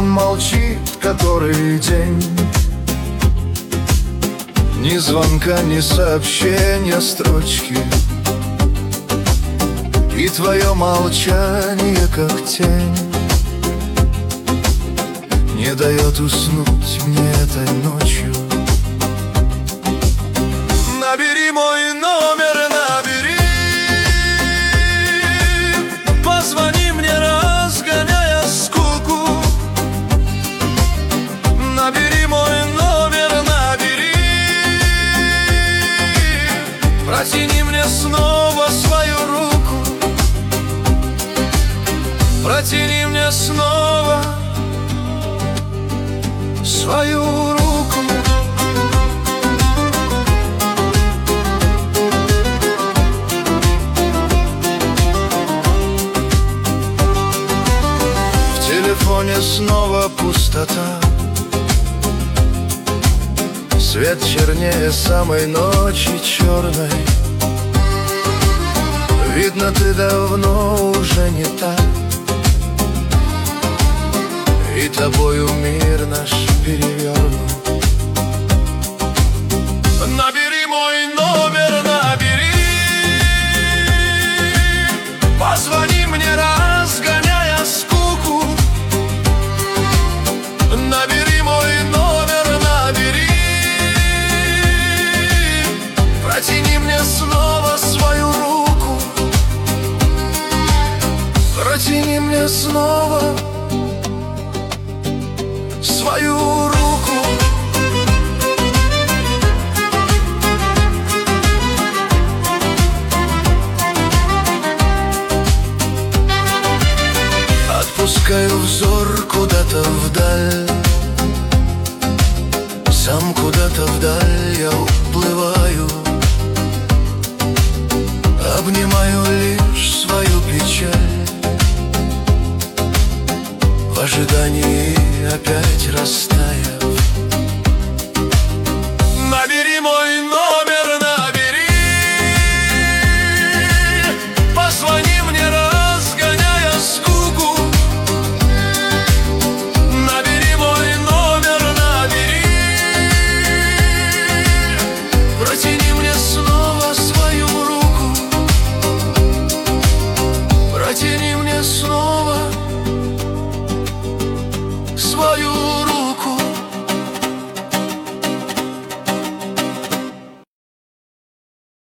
телефон молчит который день. Ни звонка, ни сообщения, строчки. И твое молчание, как тень, не дает уснуть мне этой ночью. Набери мой номер, набери. Позвони мне, разгоняя скуку. Набери мой номер, набери. Протяни мне снова свою руку. Протяни мне снова свою руку. В телефоне снова пустота. Свет чернее самой ночи черной. Видно, ты давно уже не та, и тобою мир наш перевернут. Набери мой номер, набери. Позвони мне, разгоняя скуку. Набери мой номер, набери. Протяни мне снова свою руку. Протяни мне снова свою руку. Отпускаю взор куда-то вдаль. Сам куда-то вдаль я уплываю. Обнимаю лишь свою печаль, в ожидании опять растая.